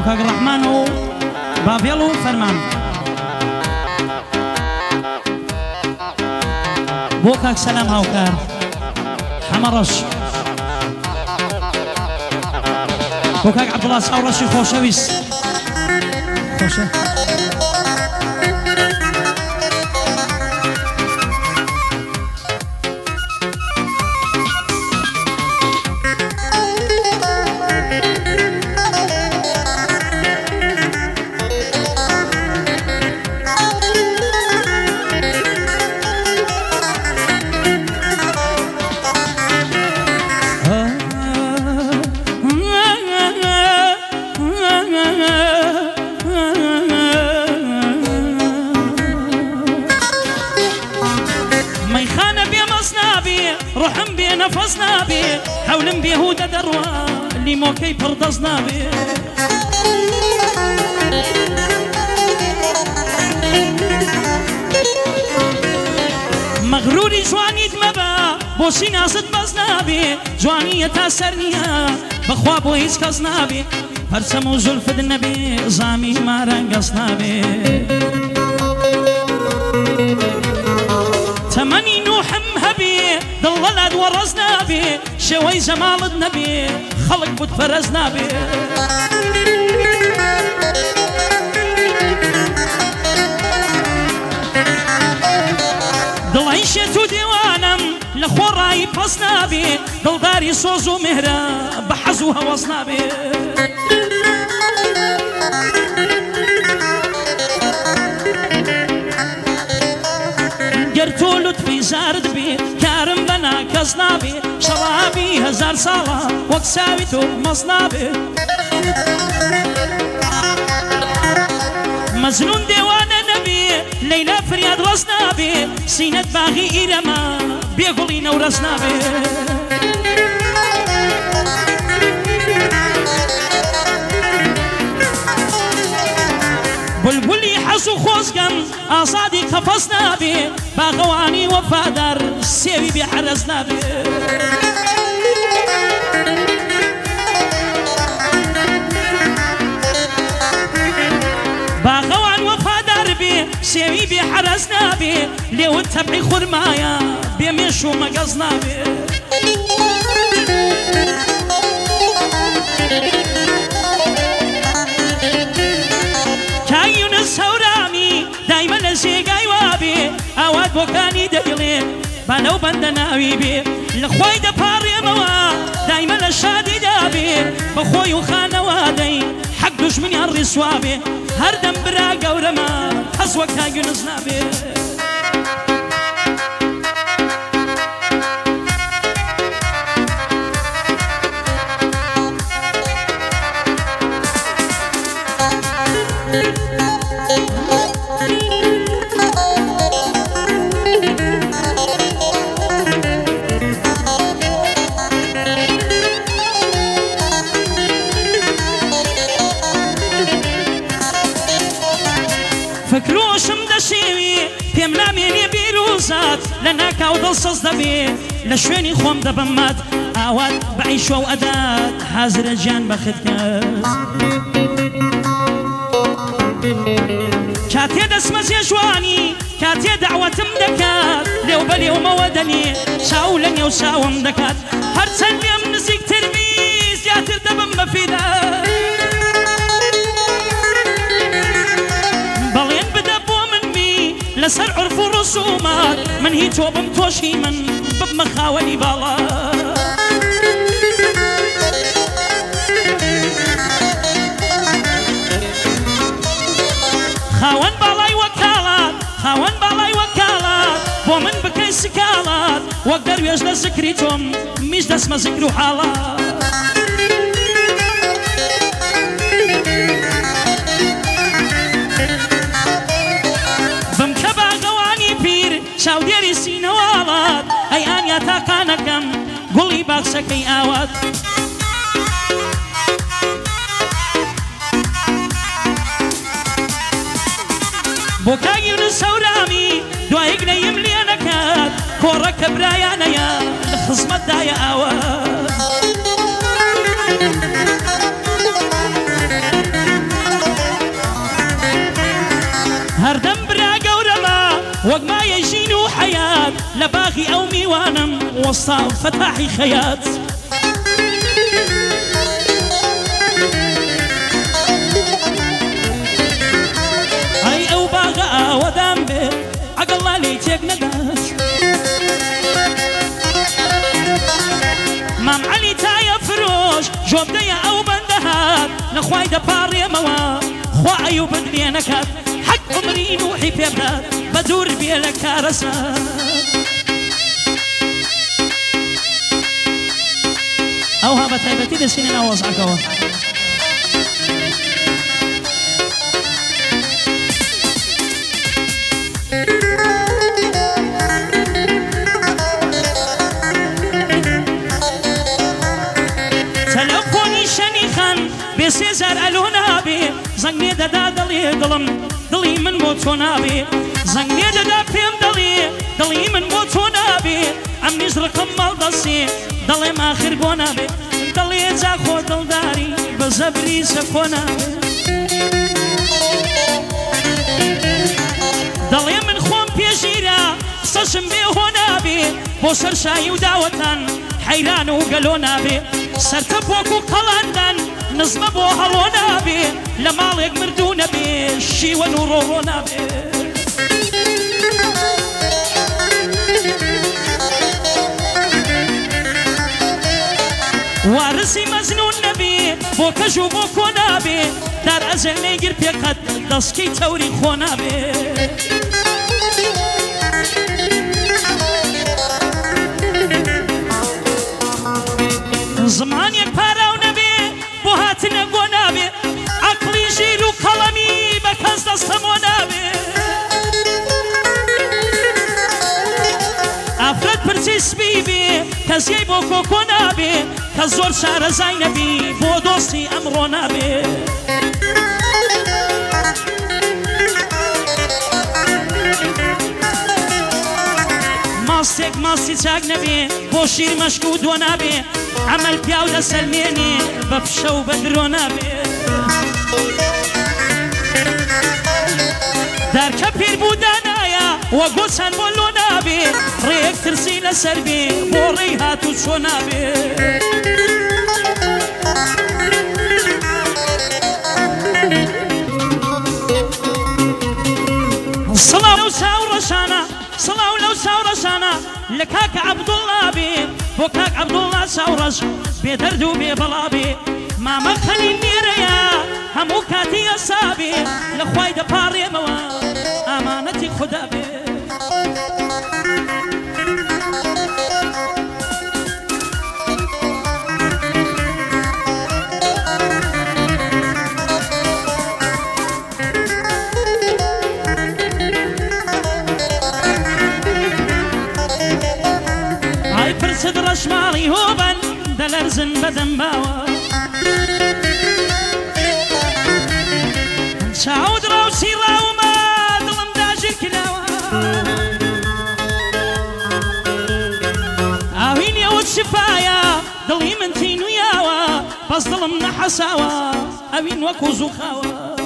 كاك الرحمن و بافيلو فرمان بوكاك سلام هاوكار حمرش بوكاك عبد الله ساورشي خوشويس خوشه روحم بي نفسنا بي حولم بيهودة دروا اللي موكي بردزنا بي مغروري جواني دمبا بوشي ناسد بزنا بي جواني يتاسرنيا بخوا بو هيس كزنا بي هرسمو زلفد النبي زامي ما رنقصنا بي تمني نوحم هبي ضللت ورزنا بي شوي جمال النبي خلق بود فرزنا بي دڵی شێت و دیوانم لە خۆڕایی پەس نابێ دڵداری سۆز و مهرە بە حەز و هەوەس نابێ گەر تۆ لوتفی زارت بێ کارم بە ناکەس نابێ شەڕابی هەزار ساڵە وەک ساوی تۆ مەز نابێ مەزنون دێوانە نەبێ لەیلا فریاد ڕەس نابێ سینەت باغی ئیرەمە بێگوڵی نەورەس نابێ بولبولی حەز و خۆزگەم ئازادی قەفەس نابێ باغەوانی وەفادار سێوی بێ حەرەز نابێ باغەوان وەفادار بێ سێوی بێ حەرەز نابێ لێوت تەبعی خورمایە بێ مێش و مەگەز نابێ کایونس هەورامی دایمە لە ژێگای وابێ ئاوات بۆکانی دەگڵێ بانەو بەندە ناوی بێ لە خۆی دەپاڕێمەوە دایمە لە شادی دابێ بە خۆی و خانەوادەی حەق دوژمنیان ڕیسوابێ هەردەم برا گەورەمە هەز وەک کایونس نابێ فکرۆشم دەشێوی پێم نامێنێ بیرروزات لە ناکاو دڵسەز دەبێ لە شوێنی خۆم دەبەمات ئاوات بەعیشە و ئەدات حازرە گیان بەخت کەس کاتێ دەسمەزێ جوانی کاتێ دەعوەتم دەکات لێو بەلێومەوە دەنێ چاو لە نێو چاوم دەکات هەرچەند لێم نزیکتر بی زیاتر دەبم بەفیدا بەڵێن بدە بۆ من بی لەسەر عرف و ڕسومات من هیچ تۆ بم تۆشی من ببمە خاوەنی باڵا خاوەن باڵای وەکاڵات خاوەن باڵای وەکاڵات بۆ من بکەی سکاڵات وەک دەروێژ لە زکری تۆم میش دەسمە زکر و حاڵات بمکە باغەوانی پیر چاودێری سینەواڵات ئەیانیا تاقانەکەم گوڵی باخچەکەی ئاوات بۆ کاگیونس هەورامی دوایەک نەیم لێ نەکات کۆڕەکە برایانەیە لە خزمەتدایە ئاوات باخي أو ميوانم وسط فتاحي خيات هاي أو باغا ودام بي عقل لي تيك نداس مام علي تايا فروش جوب ديا أو بندهات لخواي دباري موا خوا أيو بدلي نكات حق عمري نوحي بيبدات بدور بيلك رسات أو هابا تايبتي دي سنين أوزعك أوه تلفوني شنيخان بسيزر ألونا بي زنگني دادا دلي دلم دلي من موتونا بي زنگني دادا بيم دلي من موتونا بي عم نزرق مال دسي دلي ما آخر بونا بي دلي زاخو دلداري بزبري سكونا بي دلي من خوم بيجيرا سشم بي هونا بي بو سرشاي وداوتان حيران وقالونا بي سرتبوكو قلاندان نظم بو هلونا بي لمالك مردونا بي شي ونورونا بي وارسي مزنون نبي بو كجو بو كونا بي دار ازل نيجر بيقد دسكي توري خونا بي زمان يك باراو نبي بو هاتنا قونا بي عقلي جيرو كلامي بكز دستمونا بي افراد برسيس بيبي كزي بو كوكونا بي كزور شار زينبي بو دوستي امرونا بي ماستك ماستي تاق نبي بو شير مشكود ونبي عمل بياودة سلميني بفشو بدرونا بي در كبير بودانايا وقوسان بولونا بي ريك ترسينا سربي بوري هاتو شونا بي صلاة لو ساورة شانا صلاة لو ساورة شانا لكاك عبد الله بي بوكاك عبد الله ساورش بيدردو ببلابي ما مخلي نيريا همو كاتي أصابي لخواي دباري موا أمانتي خدا بي هاي برسد رشمالي هوبن دلرزن بدن باوا شعود روسي راوما دلم داجر كلاوا اوين يود شفايا دلي من تينو ياوا بس دلم نحساوا اوين وكو زخاوا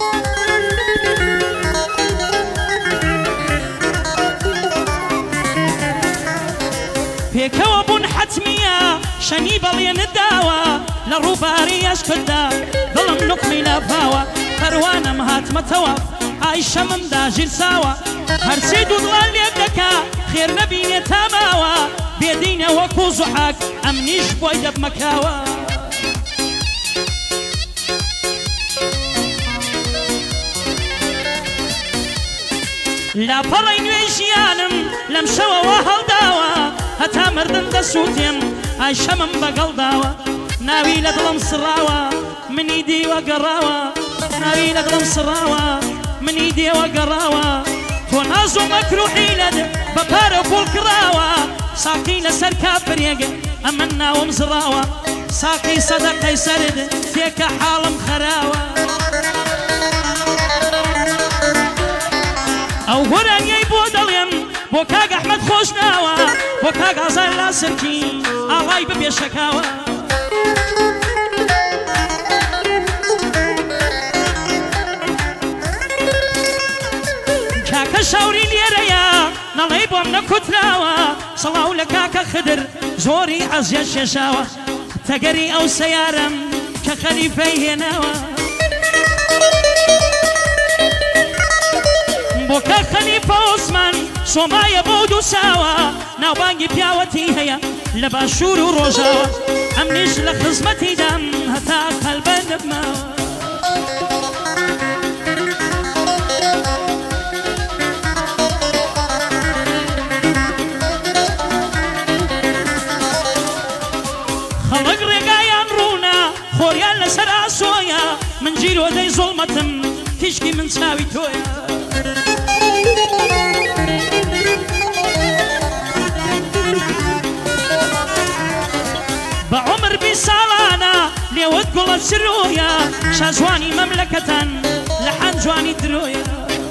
بيكوا بون حتمية شني بلين الداوا لروباري اشكدا ظلم نقمي لفاوا كروانم هات متوف عايشة من داجر ساوا هرسيد وضلال يدكا خير نبيني تاماوا بيدينا وكو زحاك امنيش بويدا بمكاوا لا برين ويجيانم لم شوا وهل داوا هتا مردن دسوتيم عايشة من بقل داوا ناوي لدلم سراوا من ايدي وقراوا ناوي لدلم سراوا من ايدي وقراوا ونازو مكروحي لد ببارو والكراوا ساقي لسر كابريق امنا ومزراوا ساقي صدقي سرد فيك حالم خراوا او قران يبو دليم بوكاق احمد خوشناوا بوكاق عزال لا سركي الله ببيا شكاوا كاكا شاوري ليريا نالي بوم نكتراوا سەڵاو لە کاکە خدر زۆری عەزیە شێشاوە تەگەری ئەو سەیارەم کە خەلیفەی هێناوە بۆ کە خەلیفە عوسمان سۆمایە بۆ دووساوە ناوبانگی پیاوەتی هەیە لە باشوور و ڕۆژاوە ئەمنیش لە خزمەتی دام هەتا قەلبە دەبماوە خەڵک ڕێگایان ڕوونا خۆریان لەسەر ئاسۆیە من جیرۆدەی زوڵمەتم تیشکی من چاوی تۆیە بە عومر 20 ساڵانە لێوت گوڵە چرۆیە شازوانی مەملەکەتان لە حەن جوانی درۆیە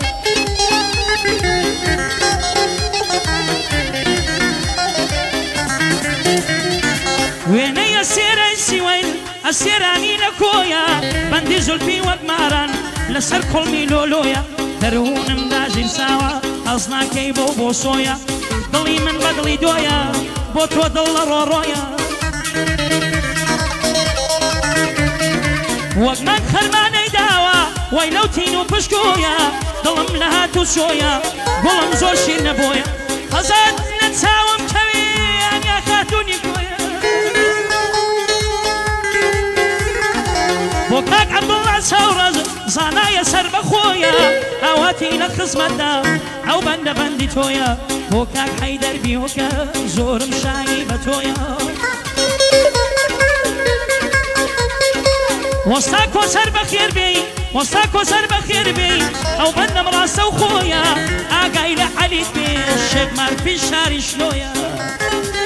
وێنەی ئەسێرەی سیوەیل ئەسێرانی لە کۆیە بەندی زولفی وەک ماران لەسەر کۆڵمی لۆلۆیە دەروونم داژین ساوە ئەز ناکەی بۆ بۆسۆیە دڵی من بە دڵی دۆیە بۆ تۆ دڵ لە ڕۆڕۆیە وەک من خەرمانەی داوە وای لەو تین و پشکۆیە دڵم لە هات و شۆیە گوڵم زۆر شیر نەبۆیە خەزات لە چاوم کەوی ئەنیا خاتوونی کۆیە بۆ کاک عەبدوڵڵا چاوڕەز زانایە سەر بەخۆیە ئاواتی لە خزمەتدا ئەو بەندە بەندی تۆیە بۆ کاک حەیدەر بیۆکە زۆرم شایی بە تۆیە وەستا کۆسەر بەخێر بێی وەستا کۆسەر بەخێر بێی ئەو بەندەم ڕاستە و خۆیە ئاگای لە عەلیت بێ شێک مارفی شاری شلۆیە